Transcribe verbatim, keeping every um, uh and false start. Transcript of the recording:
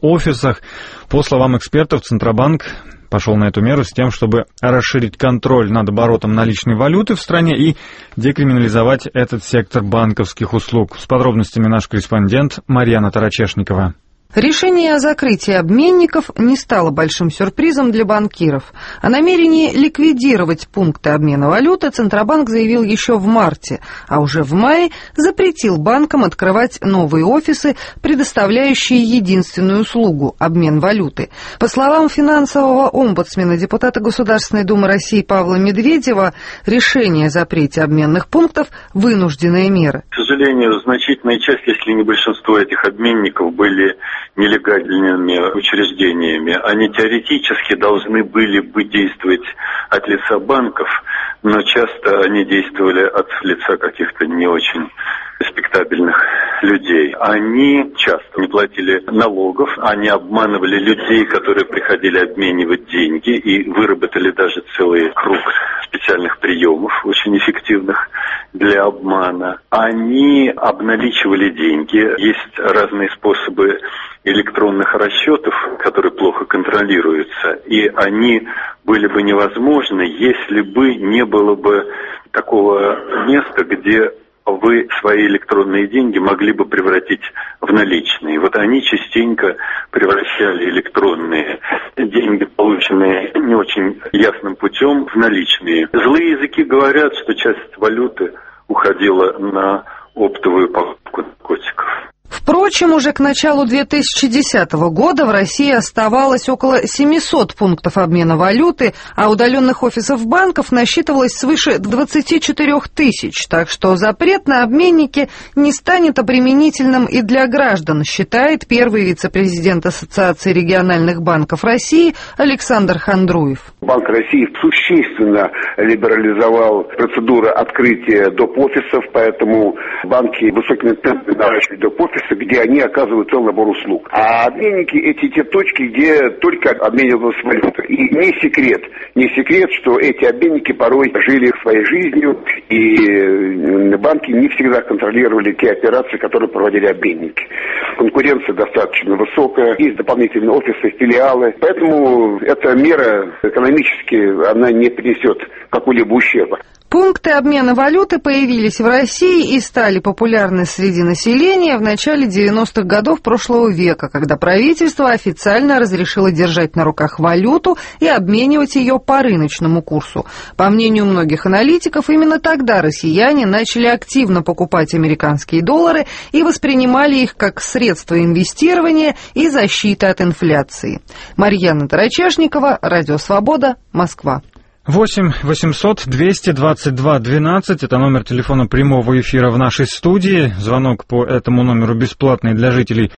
офисах. По словам экспертов, Центробанк пошел на эту меру с тем, чтобы расширить контроль над оборотом наличной валюты в стране и декриминализовать этот сектор банковских услуг. С подробностями наш корреспондент Марьяна Тарачешникова. Решение о закрытии обменников не стало большим сюрпризом для банкиров. О намерении ликвидировать пункты обмена валюты Центробанк заявил еще в марте, а уже в мае запретил банкам открывать новые офисы, предоставляющие единственную услугу – обмен валюты. По словам финансового омбудсмена депутата Государственной Думы России Павла Медведева, решение о запрете обменных пунктов – вынужденная мера. К сожалению, значительная часть, если не большинство этих обменников, были нелегальными учреждениями. Они теоретически должны были бы действовать от лица банков, но часто они действовали от лица каких-то не очень респектабельных людей. Они часто не платили налогов, они обманывали людей, которые приходили обменивать деньги, и выработали даже целый круг специальных приемов, очень эффективных для обмана. Они обналичивали деньги. Есть разные способы электронных расчетов, которые плохо контролируются, и они были бы невозможны, если бы не было бы такого места, где вы свои электронные деньги могли бы превратить в наличные. Вот они частенько превращали электронные деньги, полученные не очень ясным путем, в наличные. Злые языки говорят, что часть валюты уходила на оптовую покупку наркотиков. Впрочем, уже к началу две тысячи десятого года в России оставалось около семисот пунктов обмена валюты, а удаленных офисов банков насчитывалось свыше двадцати четырёх тысяч, так что запрет на обменники не станет обременительным и для граждан, считает первый вице-президент Ассоциации региональных банков России Александр Хандруев. Банк России существенно либерализовал процедуру открытия доп. Офисов, поэтому банки высокими темпами наращивают доп. Офисы, где они оказывают целый набор услуг. А обменники — эти те точки, где только обмениваются валютой. И не секрет, не секрет, что эти обменники порой жили своей жизнью, и банки не всегда контролировали те операции, которые проводили обменники. Конкуренция достаточно высокая, есть дополнительные офисы, филиалы. Поэтому эта мера экономически, она не принесет какого-либо ущерба. Пункты обмена валюты появились в России и стали популярны среди населения в начале девяностых годов прошлого века, когда правительство официально разрешило держать на руках валюту и обменивать ее по рыночному курсу. По мнению многих аналитиков, именно тогда россияне начали активно покупать американские доллары и воспринимали их как средство инвестирования и защиты от инфляции. Марьяна Тарачешникова, Радио Свобода, Москва. восемь восемьсот двести двадцать два двенадцать, это номер телефона прямого эфира в нашей студии. Звонок по этому номеру бесплатный для жителей